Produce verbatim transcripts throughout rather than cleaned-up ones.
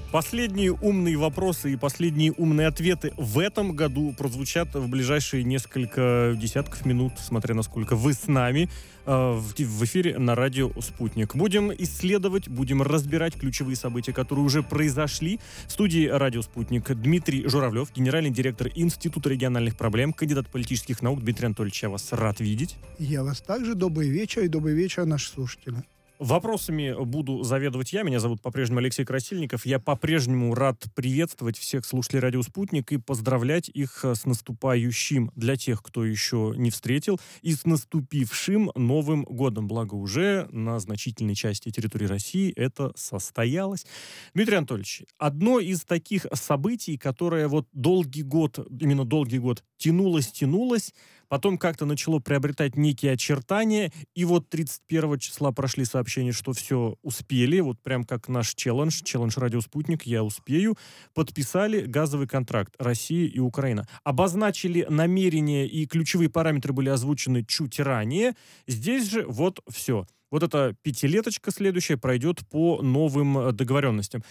Последние умные вопросы и последние умные ответы в этом году прозвучат в ближайшие несколько десятков минут, смотря насколько вы с нами, э, в, в эфире на радио «Спутник». Будем исследовать, будем разбирать ключевые события, которые уже произошли. В студии радио «Спутник» Дмитрий Журавлев, генеральный директор Института региональных проблем, кандидат политических наук. Дмитрий Анатольевич, я вас рад видеть. Я вас также. Добрый вечер и добрый вечер, наши слушатели. Вопросами буду заведовать я. Меня зовут по-прежнему Алексей Красильников. Я по-прежнему рад приветствовать всех слушателей «Радио Спутник» и поздравлять их с наступающим, для тех, кто еще не встретил, и с наступившим Новым годом. Благо уже на значительной части территории России это состоялось. Дмитрий Анатольевич, одно из таких событий, которое вот долгий год, именно долгий год, тянулось-тянулось, потом как-то начало приобретать некие очертания, и вот тридцать первого числа прошли сообщения, что все успели, вот прям как наш челлендж, челлендж «Радио Спутник», я успею, подписали газовый контракт Россия и Украина. Обозначили намерения, и ключевые параметры были озвучены чуть ранее. Здесь же вот все. Вот эта пятилеточка следующая пройдет по новым договоренностям.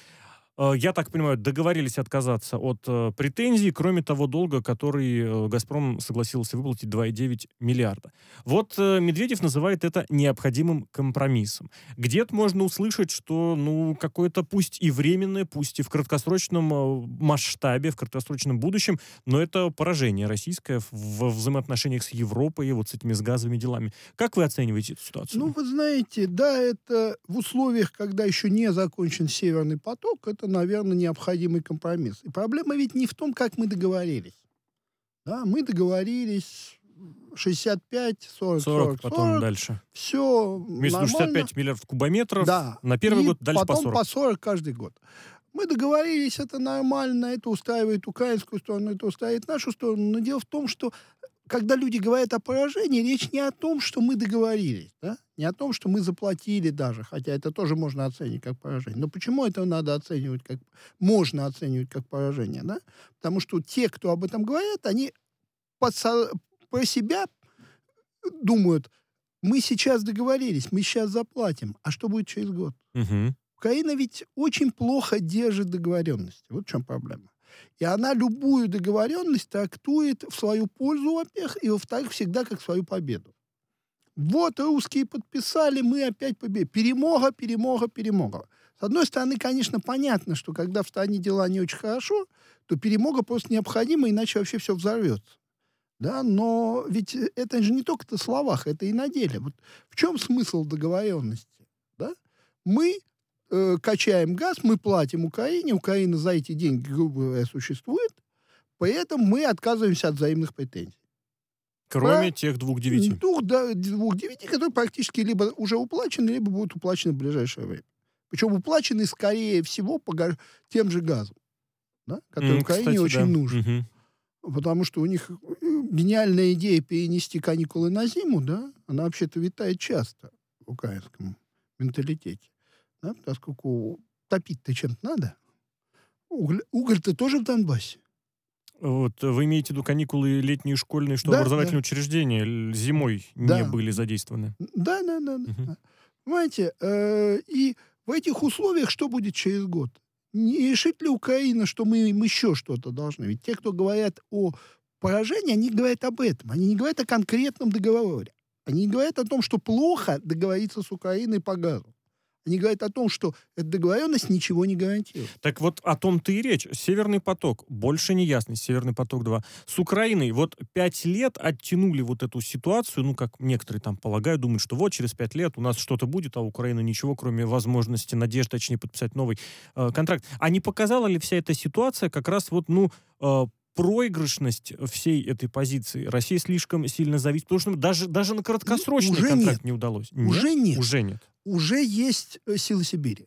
Я так понимаю, договорились отказаться от э, претензий, кроме того долга, который э, «Газпром» согласился выплатить два и девять миллиарда. Вот э, Медведев называет это необходимым компромиссом. Где-то можно услышать, что ну, какое-то пусть и временное, пусть и в краткосрочном э, масштабе, в краткосрочном будущем, но это поражение российское в, в взаимоотношениях с Европой, вот с этими с газовыми делами. Как вы оцениваете эту ситуацию? Ну, вы знаете, да, это в условиях, когда еще не закончен «Северный поток», это, наверное, необходимый компромисс. И проблема ведь не в том, как мы договорились. Да, мы договорились шестьдесят пять, сорок, сорок, потом сорок. дальше. Все Между нормально. шестьдесят пять миллиардов кубометров Да. на первый И год, дальше по потом сорок. по сорок каждый год. Мы договорились, это нормально, это устраивает украинскую сторону, это устраивает нашу сторону. Но дело в том, что когда люди говорят о поражении, речь не о том, что мы договорились, да? Не о том, что мы заплатили даже, хотя это тоже можно оценить как поражение. Но почему это надо оценивать как... Можно оценивать как поражение, да? Потому что те, кто об этом говорят, они подсо... про себя думают, мы сейчас договорились, мы сейчас заплатим, а что будет через год? Угу. Украина ведь очень плохо держит договоренности. Вот в чем проблема. И она любую договоренность трактует в свою пользу, во-первых, и, во-вторых, всегда как свою победу. Вот русские подписали, мы опять победили. Перемога, перемога, перемога. С одной стороны, конечно, понятно, что когда в стране дела не очень хорошо, то перемога просто необходима, иначе вообще все взорвется. Да? Но ведь это же не только на словах, это и на деле. Вот в чем смысл договоренности? Да? Мы э, качаем газ, мы платим Украине, Украина за эти деньги, грубо говоря, существует, поэтому мы отказываемся от взаимных претензий. Кроме Про... тех двух девяти. Двух, да, двух девяти, которые практически либо уже уплачены, либо будут уплачены в ближайшее время. Причем уплачены, скорее всего, по га- тем же газам, да, которые mm, Украине кстати, очень да. нужны. Mm-hmm. Потому что у них гениальная идея перенести каникулы на зиму, да, она вообще-то витает часто в украинском менталитете. Да, поскольку топить-то чем-то надо. Уголь, уголь-то тоже в Донбассе. Вот, вы имеете в виду каникулы летние школьные, что да, образовательные да. учреждения зимой да. не были задействованы? Да, да, да. Угу. да. Понимаете, э, и в этих условиях что будет через год? Не решит ли Украина, что мы им еще что-то должны? Ведь те, кто говорят о поражении, они говорят об этом. Они не говорят о конкретном договоре. Они не говорят о том, что плохо договориться с Украиной по газу. Они говорят о том, что эта договоренность ничего не гарантирует. Так вот о том-то и речь. Северный поток. Больше не ясность. Северный поток-два. С Украиной вот пять лет оттянули вот эту ситуацию. Ну, как некоторые там полагают, думают, что вот через пять лет у нас что-то будет, а Украина ничего, кроме возможности, надежды, точнее, подписать новый э, контракт. А не показала ли вся эта ситуация как раз вот, ну, э, проигрышность всей этой позиции? Россия слишком сильно зависит, потому что даже, даже на краткосрочный уже контракт нет. не удалось. Уже нет. Уже нет. Уже есть силы Сибири.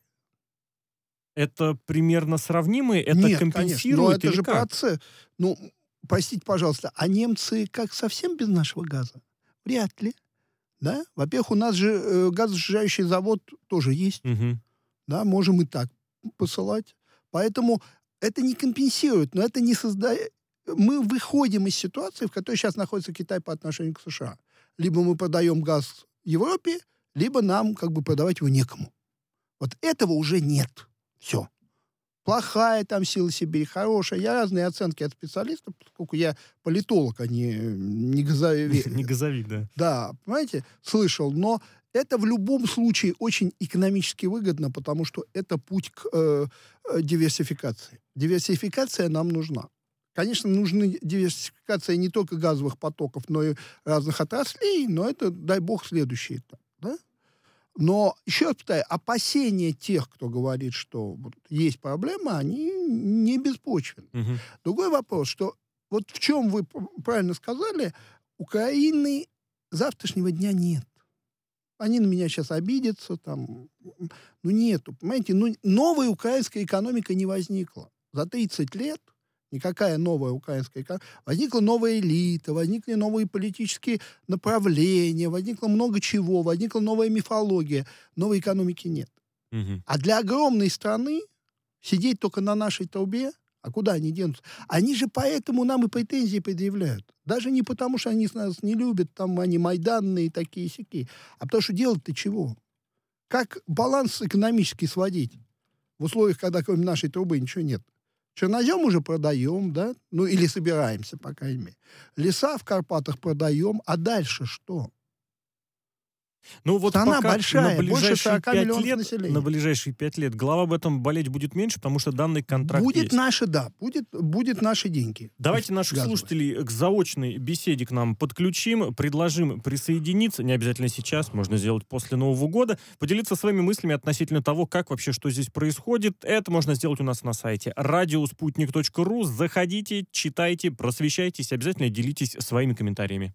Это примерно сравнимые? Это нет, компенсирует? Конечно, но это же как? процесс. Ну, простите, пожалуйста, а немцы как совсем без нашего газа? Вряд ли. Да? Во-первых, у нас же э, газосжигающий завод тоже есть. Угу. Да, можем и так посылать. Поэтому это не компенсирует, но это не создает... Мы выходим из ситуации, в которой сейчас находится Китай по отношению к США. Либо мы продаем газ Европе, либо нам как бы продавать его некому. Вот этого уже нет. Все. плохая там сила Сибири, хорошая. Я разные оценки от специалистов, поскольку я политолог, а не, не газовик. Не газовик, да. Да, понимаете, слышал. Но это в любом случае очень экономически выгодно, потому что это путь к э, диверсификации. Диверсификация нам нужна. Конечно, нужна диверсификация не только газовых потоков, но и разных отраслей, но это, дай бог, следующий этап. Да? Но, еще раз повторяю, опасения тех, кто говорит, что вот, есть проблема, они не беспочвенны. Угу. Другой вопрос, что вот в чем вы правильно сказали, Украины завтрашнего дня нет. Они на меня сейчас обидятся, там, ну нету, понимаете, ну новая украинская экономика не возникла. За тридцать лет никакая новая украинская экономика. Возникла новая элита, возникли новые политические направления, возникло много чего, возникла новая мифология. Новой экономики нет. Угу. А для огромной страны сидеть только на нашей трубе, а куда они денутся? Они же поэтому нам и претензии предъявляют. Даже не потому, что они нас не любят, там они майданные такие-сякие, а потому что делать-то чего? Как баланс экономический сводить в условиях, когда кроме нашей трубы ничего нет? Чернозем уже продаем, да? Ну, или собираемся, по крайней мере. Леса в Карпатах продаем, а дальше что? Ну вот Страна пока большая, на больше ближайшие сорок пять миллионов лет, населения. на ближайшие пять лет голова об этом болеть будет меньше, потому что данный контракт Будет есть. наши, да, будет, будет наши деньги. Давайте наших газовые. слушателей к заочной беседе к нам подключим, предложим присоединиться, не обязательно сейчас, можно сделать после Нового года, поделиться своими мыслями относительно того, как вообще, что здесь происходит. Это можно сделать у нас на сайте радиоспутник точка ру. Заходите, читайте, просвещайтесь, обязательно делитесь своими комментариями.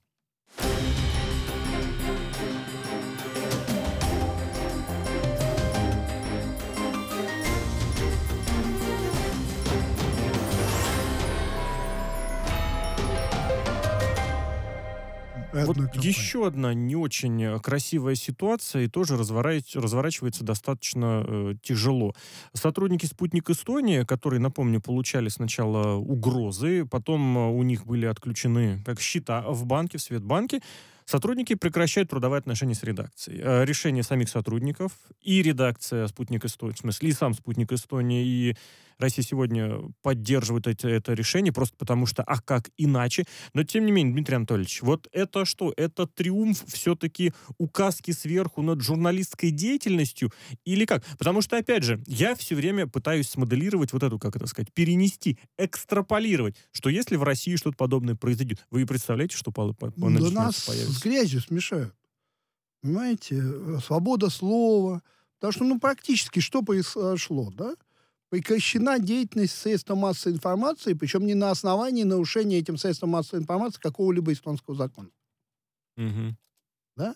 Вот еще одна не очень красивая ситуация и тоже разворачивается достаточно э, тяжело. Сотрудники «Спутник Эстония», которые, напомню, получали сначала угрозы, потом у них были отключены как счета в банке, в Светбанке, сотрудники прекращают трудовые отношения с редакцией. Решение самих сотрудников и редакция «Спутник Эстония», в смысле и сам «Спутник Эстония», и Россия сегодня поддерживает это, это решение, просто потому что, а как иначе? Но, тем не менее, Дмитрий Анатольевич, вот это что? Это триумф все-таки указки сверху над журналистской деятельностью? Или как? Потому что, опять же, я все время пытаюсь смоделировать вот эту, как это сказать, перенести, экстраполировать, что если в России что-то подобное произойдет, вы представляете, что по, по, по да нас появится? С грязью смешают. Понимаете? Свобода слова. Потому что, ну, практически что произошло, да? Прекращена деятельность средств массовой информации, причем не на основании нарушения этим средством массовой информации какого-либо эстонского закона. Угу. Да?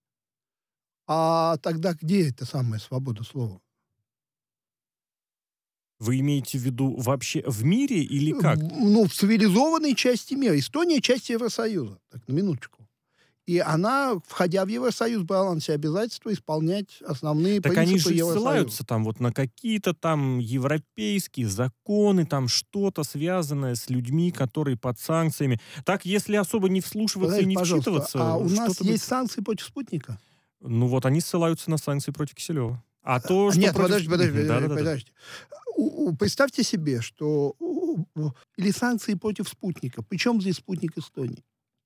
А тогда где эта самая свобода слова? Вы имеете в виду вообще в мире или как? Ну, в цивилизованной части мира. Эстония — часть Евросоюза. Так, на минуточку. И она, входя в Евросоюз, брала на себя обязательства исполнять основные так принципы Евросоюза. Так они же Евросоюза. ссылаются там вот на какие-то там европейские законы, там что-то связанное с людьми, которые под санкциями. Так, если особо не вслушиваться Подожди, и не пожалуйста, вчитываться... а у нас будет... есть санкции против «Спутника»? Ну вот они ссылаются на санкции против Киселева. А то, что Нет, против... подожди, подожди, да, подожди, да, подожди. У, у, представьте себе, что... У, у, или санкции против «Спутника». Причем здесь «Спутник Эстонии»?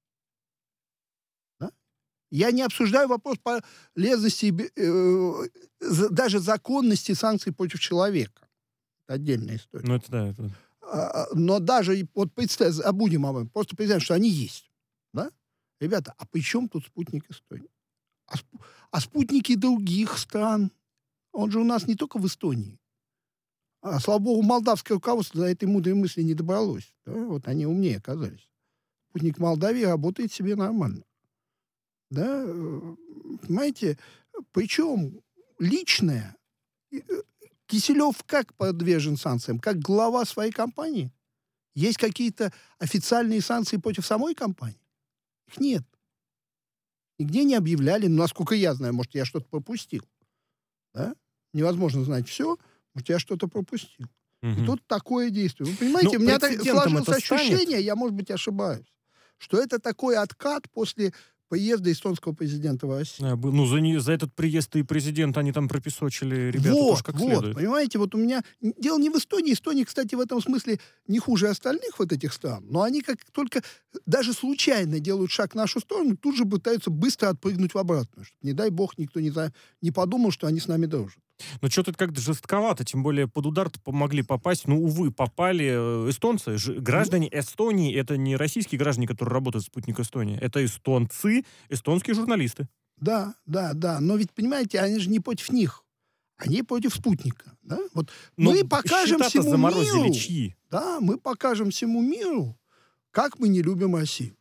Я не обсуждаю вопрос полезности, э, даже законности санкций против человека. Это отдельная история. Ну, это да. Это... А, но даже, вот представь, забудем об этом, просто представим, что они есть. Да? Ребята, а при чем тут «Спутник Эстонии»? А, спу- а спутники других стран? Он же у нас не только в Эстонии. А, слава богу, молдавское руководство до этой мудрой мысли не добралось. Да? Вот они умнее оказались. Спутник Молдавии работает себе нормально. Да, понимаете, причем личное. Киселев как подвержен санкциям? Как глава своей компании? Есть какие-то официальные санкции против самой компании? Их нет. Нигде не объявляли, ну, насколько я знаю, может, я что-то пропустил. Да? Невозможно знать все, может, я что-то пропустил. Угу. И тут такое действие. Вы понимаете, ну, у меня так сложилось ощущение, станет... я, может быть, ошибаюсь, что это такой откат после поезда эстонского президента в Россию. А, был- ну, за, не- за этот приезд и президент они там пропесочили ребята тоже Вот, как вот, следует. понимаете, вот у меня дело не в Эстонии. Эстония, кстати, в этом смысле не хуже остальных вот этих стран, но они как только даже случайно делают шаг в нашу сторону, тут же пытаются быстро отпрыгнуть в обратную, чтобы, не дай бог, никто не, за- не подумал, что они с нами дружат. Но что-то как-то жестковато, тем более под удар-то помогли попасть. Ну, увы, попали э, эстонцы. Ж- граждане Эстонии, это не российские граждане, которые работают в «Спутник Эстония», это эстонцы, эстонские журналисты. Да, да, да, но ведь, понимаете, они же не против них, они против спутника. Да? Вот Но мы покажем счета-то всему заморозили миру, чьи? да, мы покажем всему миру, как мы не любим Россию.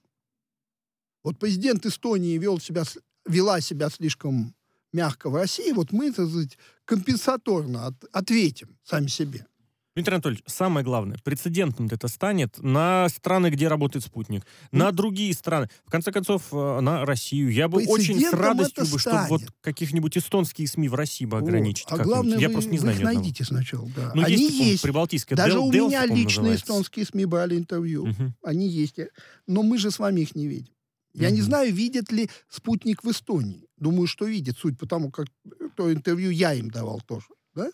Вот президент Эстонии вел себя, с- вела себя слишком мягко в России, вот мы, так сказать, компенсаторно от- ответим сами себе. Дмитрий Анатольевич, самое главное, прецедентом это станет на страны, где работает «Спутник», на другие страны, в конце концов, э, на Россию. Я бы очень с Прецедентом радостью это бы, чтобы вот станет. каких-нибудь эстонские СМИ в России бы Вот. ограничить. А как-нибудь. главное, Я вы, просто не вы знаю их ни одного. найдите сначала. Да. Ну, Они есть, по-моему, есть. прибалтийское. Даже Дел- у Делфи, меня по-моему, лично называется. эстонские СМИ брали интервью. Мгм. Они есть. Но мы же с вами их не видим. Я не Мгм. знаю, видит ли «Спутник» в Эстонии. Думаю, что видит, суть потому, как то интервью я им давал тоже. Да?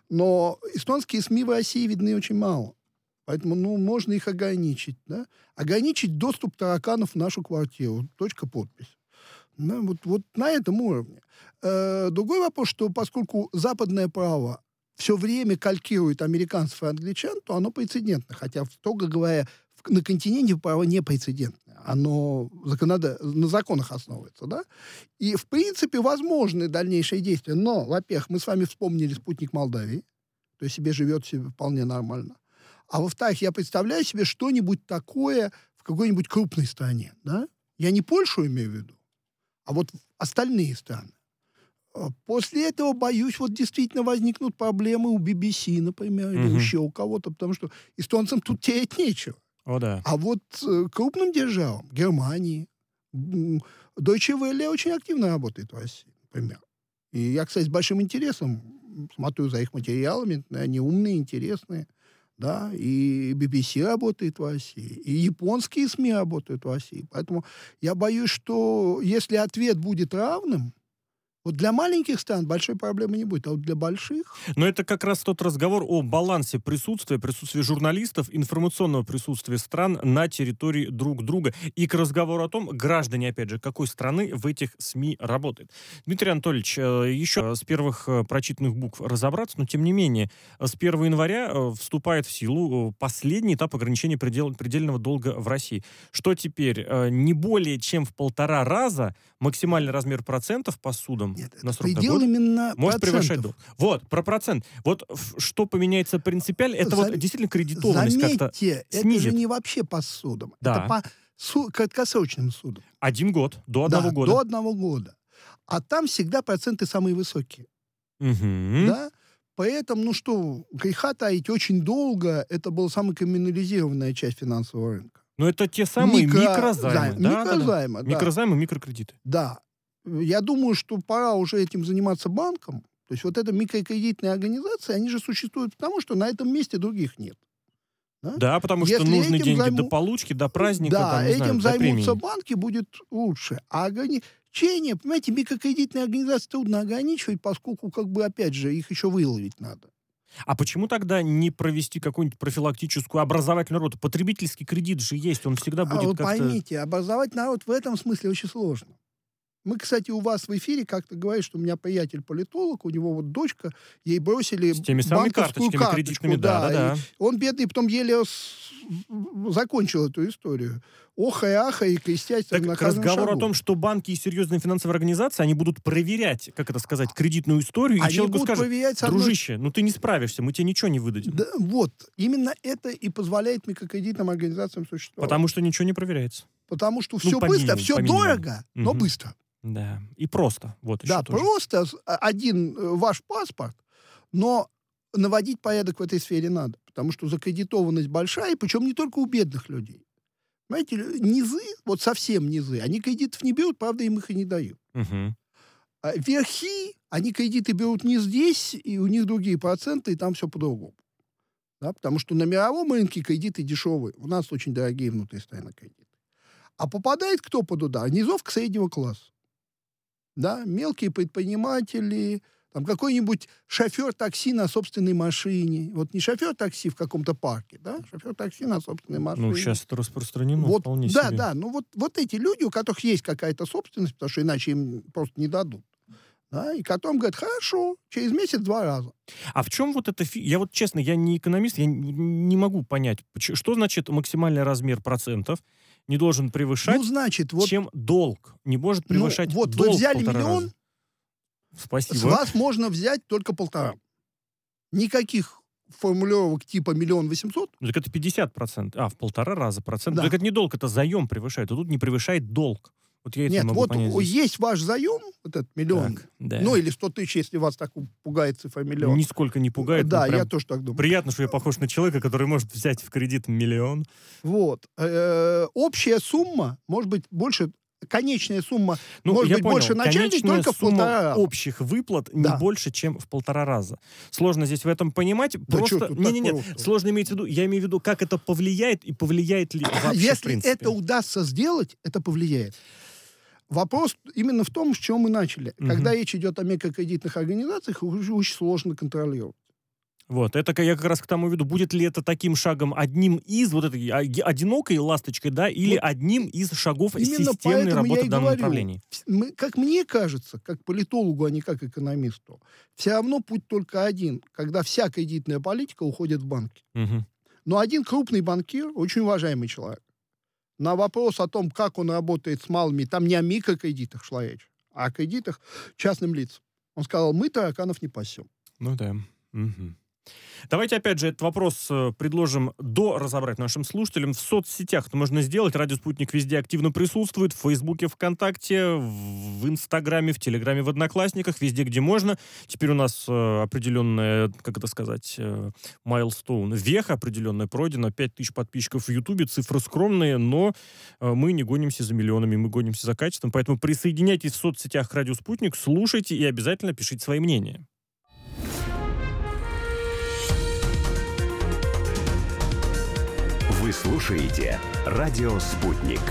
Но эстонские СМИ в России видны очень мало. Поэтому, ну, можно их ограничить. Да? Ограничить доступ тараканов в нашу квартиру. Точка, подпись. Да, вот, вот на этом уровне. Э, другой вопрос, что поскольку западное право все время калькирует американцев и англичан, то оно прецедентно. Хотя, строго говоря, в- на континенте право не прецедентное. Оно законода- на законах основывается. Да? И, в принципе, возможны дальнейшие действия. Но, во-первых, мы с вами вспомнили спутник Молдавии. То есть себе живет себе вполне нормально. А во-вторых, я представляю себе что-нибудь такое в какой-нибудь крупной стране. Да? Я не Польшу имею в виду, а вот остальные страны. А После этого, боюсь, вот действительно возникнут проблемы у би би си, например, или Мгм. еще у кого-то, потому что эстонцам тут терять нечего. О, да. А вот э, крупным державам, Германии, м, Deutsche Welle очень активно работает в России, например. И я, кстати, с большим интересом смотрю за их материалами, они умные, интересные. Да, и би би си работает в России, и японские СМИ работают в России. Поэтому я боюсь, что если ответ будет равным, вот для маленьких стран большой проблемы не будет, а вот для больших... Но это как раз тот разговор о балансе присутствия, присутствия журналистов, информационного присутствия стран на территории друг друга. И к разговору о том, граждане, опять же, какой страны в этих СМИ работают. Дмитрий Анатольевич, э, еще с первых э, прочитанных букв разобраться, но тем не менее, э, с первого января э, вступает в силу э, последний этап ограничения предел- предельного долга в России. Что теперь? Э, Не более чем в полтора раза максимальный размер процентов по судам Нет, это на срок до предел года именно может превышать процентов. долг. Вот, про процент. Вот ф- что поменяется принципиально, это вот Зам- действительно кредитованность как-то Заметьте, это же снизит. не вообще по судам, Да. это по су- краткосрочным судам. Один год, до Да, одного года. до одного года. А там всегда проценты самые высокие. Мгм. Да? Поэтому, ну что, греха таить, очень долго это была самая криминализированная часть финансового рынка. Но это те самые Микро- микрозаймы. займ- Да, да, да. микрозаймы, да. Микрозаймы, микрокредиты. Да. Я думаю, что пора уже этим заниматься банком. То есть вот эта микрокредитная организация, они же существуют потому, что на этом месте других нет. Да? Да, потому что Если нужны этим деньги займу- до получки, до праздника, Да, там, не знаю, этим до займутся премии. банки, будет лучше. А ограничения, понимаете, микрокредитные организации трудно ограничивать, поскольку, как бы, опять же, их еще выловить надо. А почему тогда не провести какую-нибудь профилактическую образовательную работу? Потребительский кредит же есть, он всегда А будет вот как-то... поймите, образовать народ в этом смысле очень сложно. Мы, кстати, у вас в эфире как-то говорили, что у меня приятель политолог, у него вот дочка, ей бросили С теми самыми банковскую карточками карточку, кредитными, да, да, да. и он, бедный, потом еле с- закончил эту историю. Охай, ахай, и крестясь Так на к каждом разговору шагу. о том, что банки и серьезные финансовые организации, они будут проверять, как это сказать, кредитную историю, и Они человеку будут скажут, проверять с одной дружище, ну ты не справишься, мы тебе ничего не выдадим. Да, вот, именно это и позволяет микрокредитным организациям существовать. Потому что ничего не проверяется. Потому что Ну, все по быстро, минимуму, все по минимуму. дорого, но Мгм. быстро. Да, и просто. Вот еще Да, тоже. просто с- а- один э, ваш паспорт, но наводить порядок в этой сфере надо, потому что закредитованность большая, причем не только у бедных людей. Знаете, лю- низы, вот совсем низы, они кредитов не берут, правда, им их и не дают. Мгм. А верхи, они кредиты берут не здесь, и у них другие проценты, и там все по-другому. Да, потому что на мировом рынке кредиты дешевые, у нас очень дорогие внутристоянные кредиты. А попадает кто под удар? Низовка среднего класса. Да? Мелкие предприниматели, там какой-нибудь шофер такси на собственной машине. Вот не шофер такси в каком-то парке, да? Шофер такси на собственной машине. Ну, сейчас это распространено Вот, вполне да, себе. да. Ну, вот, вот эти люди, у которых есть какая-то собственность, потому что иначе им просто не дадут. Да, и потом говорят, хорошо, через месяц два раза. А в чем вот это... Фи... Я вот, честно, я не экономист, я не, не могу понять, что значит максимальный размер процентов не должен превышать, Ну, значит, вот... чем долг не может превышать ну, вот долг вы взяли полтора миллион, раза. Спасибо. с вас можно взять только полтора. Никаких формулировок типа миллион восемьсот. Ну, так это пятьдесят процентов. А, в полтора раза процент. Да. Так это не долг, это заем превышает. А тут не превышает долг. Вот я это Нет, не могу вот понять здесь. есть ваш заем, вот этот миллион, Так, да. ну или сто тысяч, если вас так пугает цифра миллион. Нисколько не пугает. Да, прям я тоже так думаю. приятно, что я похож на человека, который может взять в кредит миллион. Вот. Э, общая сумма может быть больше, конечная сумма Ну, может я быть понял. больше начальной Конечная только в сумма полтора раза. общих выплат Да. не больше, чем в полтора раза. Сложно здесь в этом понимать. Да Просто... чё тут Не-не-не, так просто? сложно иметь в виду, я имею в виду, как это повлияет и повлияет ли вообще, в Если принципе. это удастся сделать, это повлияет. Вопрос именно в том, с чего мы начали. Мгм. Когда речь идет о микрокредитных организациях, уже очень сложно контролировать. Вот, это я как раз к тому веду. Будет ли это таким шагом одним из, вот этой а, одинокой ласточкой, да, или Вот одним из шагов именно системной поэтому работы я в и данном говорю, направлении? Мы, как мне кажется, как политологу, а не как экономисту, все равно путь только один, когда вся кредитная политика уходит в банки. Мгм. Но один крупный банкир, очень уважаемый человек, на вопрос о том, как он работает с малыми, там не о микрокредитах шла речь, а о кредитах частным лицам. Он сказал, мы тараканов не пасем. Ну да. Мгм. Давайте, опять же, этот вопрос э, предложим до разобрать нашим слушателям. В соцсетях это можно сделать. Радио «Спутник» везде активно присутствует. В Фейсбуке, ВКонтакте, в Инстаграме, в Телеграме, в Одноклассниках. Везде, где можно. Теперь у нас э, определенная, как это сказать, э, майлстоун, веха определенная пройдена. пять тысяч подписчиков в Ютубе. Цифры скромные, но э, мы не гонимся за миллионами, мы гонимся за качеством. Поэтому присоединяйтесь в соцсетях к Радио «Спутник», слушайте и обязательно пишите свои мнения. Вы слушаете «Радио Спутник».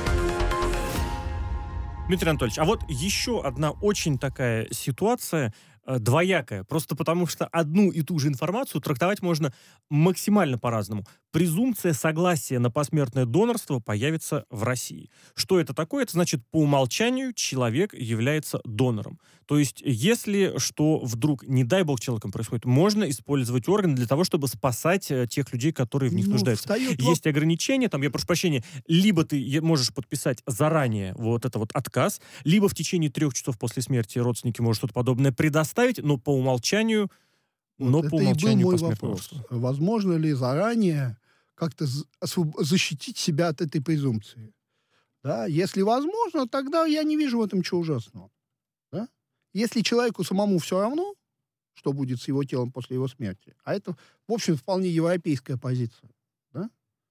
Дмитрий Анатольевич, а вот еще одна очень такая ситуация, э, двоякая, просто потому что одну и ту же информацию трактовать можно максимально по-разному. Презумпция согласия на посмертное донорство появится в России. Что это такое? Это значит, по умолчанию человек является донором. То есть, если что вдруг, не дай бог, человеком происходит, можно использовать органы для того, чтобы спасать э, тех людей, которые в них Ну, нуждаются. встает Есть ограничения, там, я прошу прощения, либо ты е- можешь подписать заранее вот это вот отказ, либо в течение трех часов после смерти родственники могут что-то подобное предоставить, но по умолчанию, Вот но это по и был умолчанию мой посмертное вопрос. донорство. Возможно ли заранее как-то з- освоб- защитить себя от этой презумпции? Да? Если возможно, тогда я не вижу в этом ничего ужасного. Да? Если человеку самому все равно, что будет с его телом после его смерти, а это, в общем, вполне европейская позиция, да?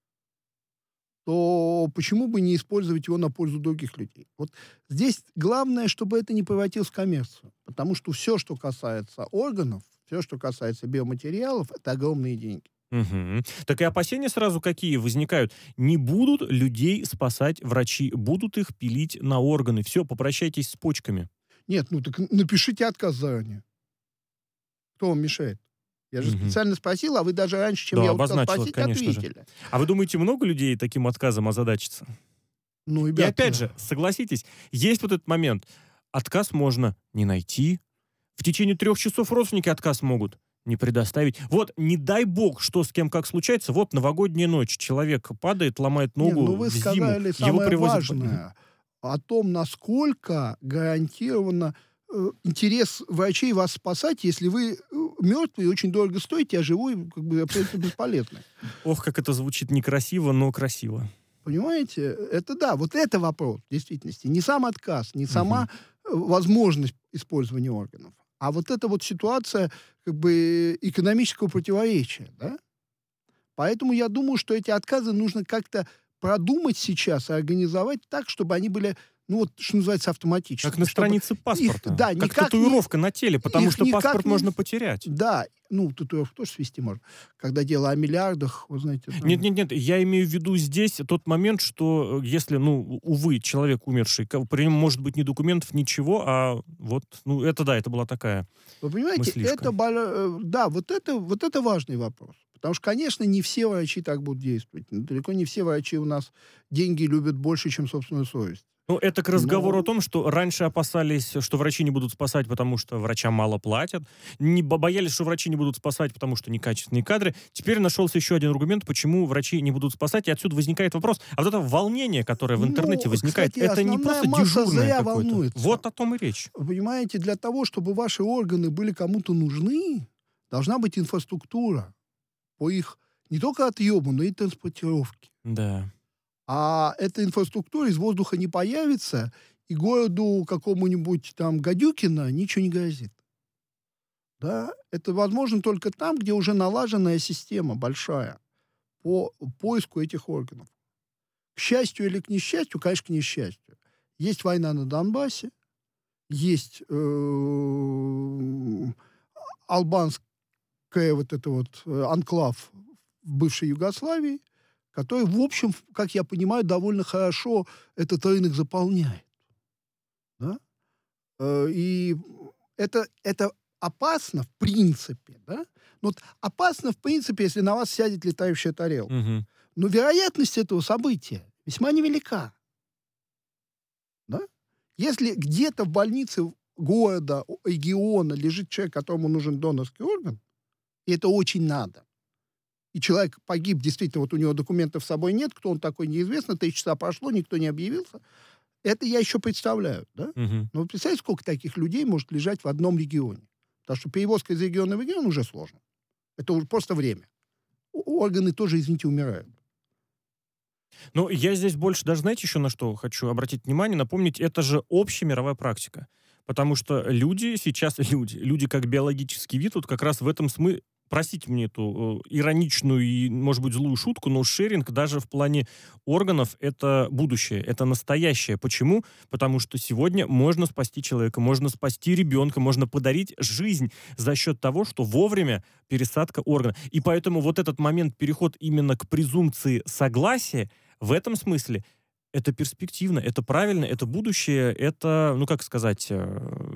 То почему бы не использовать его на пользу других людей? Вот здесь главное, чтобы это не превратилось в коммерцию. Потому что все, что касается органов, все, что касается биоматериалов, это огромные деньги. Мгм. Так и опасения сразу какие возникают? Не будут людей спасать врачи, будут их пилить на органы. Все, попрощайтесь с почками. Нет, ну так напишите отказ заранее. Кто вам мешает? Я же Мгм. специально спросил, а вы даже раньше, чем Да, я успел обозначила, спросить, конечно же. ответили. А вы думаете, много людей таким отказом озадачится? Ну, И ребята, опять же, согласитесь, есть вот этот момент. Отказ можно не найти. В течение трех часов родственники отказ могут не предоставить. Вот, не дай бог, что с кем как случается. Вот новогодняя ночь. Человек падает, ломает не, ногу ну вы в зиму. сказали Его самое привозят... важное о том, насколько гарантированно э, интерес врачей вас спасать, если вы э, мертвый и очень дорого стоите, а живой как бы абсолютно бесполезный. Ох, как это звучит некрасиво, но красиво. Понимаете? Это да, вот это вопрос в действительности. Не сам отказ, не сама э, возможность использования органов, а вот эта вот ситуация как бы экономического противоречия, да? Поэтому я думаю, что эти отказы нужно как-то продумать сейчас и организовать так, чтобы они были ну вот, что называется, автоматически. Как на странице паспорта. Их, да, как никак татуировка не, на теле, потому что паспорт не, можно потерять. Да, ну, татуировку тоже свести можно. Когда дело о миллиардах, вы знаете... Там... Нет, нет, нет, я имею в виду здесь тот момент, что если, ну, увы, человек умерший, при нем может быть ни документов, ничего, а вот, ну, это да, это была такая Вы понимаете, мыслишка. это, да, вот это, вот это важный вопрос. Потому что, конечно, не все врачи так будут действовать. Далеко не все врачи у нас деньги любят больше, чем собственную совесть. Ну, это к разговору Но... о том, что раньше опасались, что врачи не будут спасать, потому что врачам мало платят. Не боялись, что врачи не будут спасать, потому что некачественные кадры. Теперь нашелся еще один аргумент, почему врачи не будут спасать. И отсюда возникает вопрос. А вот это волнение, которое в интернете ну, возникает, кстати, это не просто дежурное какое-то. Вот о том и речь. Вы понимаете, для того, чтобы ваши органы были кому-то нужны, должна быть инфраструктура по их не только отъему, но и транспортировке. Да. А эта инфраструктура из воздуха не появится, и городу какому-нибудь там Гадюкино ничего не грозит. Да? Это возможно только там, где уже налаженная система большая по поиску этих органов. К счастью или к несчастью, конечно, к несчастью. Есть война на Донбассе, есть э, албанская вот это вот анклав в бывшей Югославии, который, в общем, как я понимаю, довольно хорошо этот рынок заполняет. Да? И это, это опасно, в принципе. Да? Но вот опасно, в принципе, если на вас сядет летающая тарелка. Угу. Но вероятность этого события весьма невелика. Да? Если где-то в больнице города, региона лежит человек, которому нужен донорский орган, и это очень надо, и человек погиб, действительно, вот у него документов с собой нет, кто он такой, неизвестно, три часа прошло, никто не объявился. Это я еще представляю, да? Угу. Но вы представляете, сколько таких людей может лежать в одном регионе? Потому что перевозка из региона в регион уже сложно. Это уже просто время. Органы тоже, извините, умирают. Ну, я здесь больше даже, знаете, еще на что хочу обратить внимание, напомнить, это же общая мировая практика. Потому что люди сейчас, люди, люди как биологический вид, вот как раз в этом смысле, простите мне эту э, ироничную и, может быть, злую шутку, но шеринг даже в плане органов — это будущее, это настоящее. Почему? Потому что сегодня можно спасти человека, можно спасти ребенка, можно подарить жизнь за счет того, что вовремя пересадка органа. И поэтому вот этот момент, переход именно к презумпции согласия, в этом смысле это перспективно, это правильно, это будущее, это, ну, как сказать, э,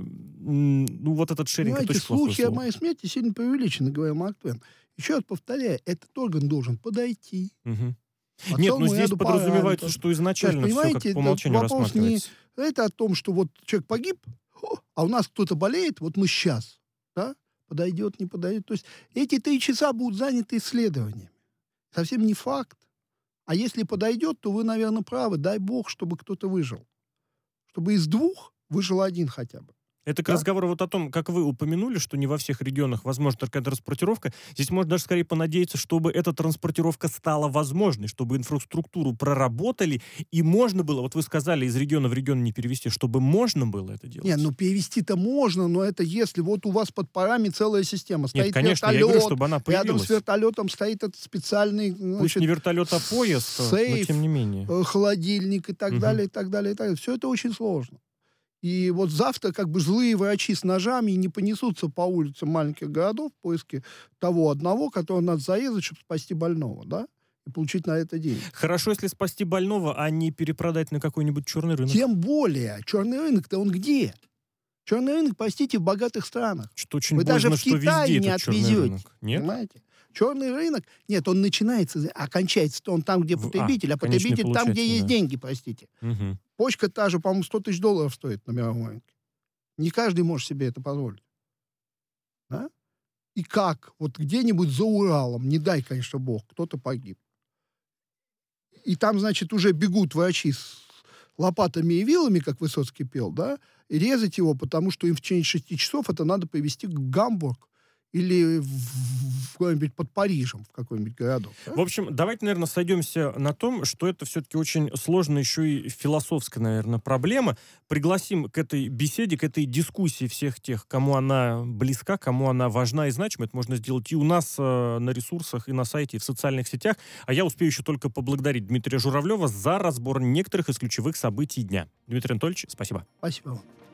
ну, вот этот шеринг, это очень плохое слухи о слово. моей смерти сильно преувеличены, говоря Марк Твен. Еще раз повторяю, этот орган должен подойти. Угу. Нет, ну здесь подразумевается, что изначально все как по умолчанию рассматривается. Не, это о том, что вот человек погиб, а у нас кто-то болеет, вот мы сейчас, да, подойдет, не подойдет. То есть эти три часа будут заняты исследованиями. Совсем не факт. А если подойдет, то вы, наверное, правы. Дай бог, чтобы кто-то выжил. Чтобы из двух выжил один хотя бы. Это к да? разговору вот о том, как вы упомянули, что не во всех регионах возможна такая транспортировка. Здесь можно даже скорее понадеяться, чтобы эта транспортировка стала возможной, чтобы инфраструктуру проработали, и можно было, вот вы сказали, из региона в регион не перевести, чтобы можно было это делать. Не, ну перевести-то можно, но это если вот у вас под парами целая система. Стоит Нет, конечно, вертолет, я говорю, чтобы она появилась. Рядом с вертолетом стоит этот специальный... Пусть значит, не вертолет, а поезд, сейф, но тем не менее. Холодильник и так Угу. далее, и так далее, и так далее. Все это очень сложно. И вот завтра как бы злые врачи с ножами не понесутся по улицам маленьких городов в поиске того одного, которого надо зарезать, чтобы спасти больного, да? И получить на это деньги. Хорошо, если спасти больного, а не перепродать на какой-нибудь черный рынок. Тем более, черный рынок-то он где? Черный рынок, простите, в богатых странах. Что очень Вы больно, даже в что Китае везде не этот черный отвезете. рынок. Нет? Понимаете? Черный рынок, нет, он начинается, а кончается-то он там, где потребитель, а, а потребитель там, где есть да. деньги, простите. Угу. Почка та же, по-моему, сто тысяч долларов стоит на мировом рынке. Не каждый может себе это позволить. Да? И как? Вот где-нибудь за Уралом, не дай, конечно, Бог, кто-то погиб. И там, значит, уже бегут врачи с лопатами и вилами, как Высоцкий пел, да, и резать его, потому что им в течение шести часов это надо привезти в Гамбург или в, в куда-нибудь под Парижем, в какой-нибудь городок. Да? В общем, давайте, наверное, сойдемся на том, что это все-таки очень сложная еще и философская, наверное, проблема. Пригласим к этой беседе, к этой дискуссии всех тех, кому она близка, кому она важна и значима. Это можно сделать и у нас э, на ресурсах, и на сайте, и в социальных сетях. А я успею еще только поблагодарить Дмитрия Журавлева за разбор некоторых из ключевых событий дня. Дмитрий Анатольевич, спасибо. Спасибо вам.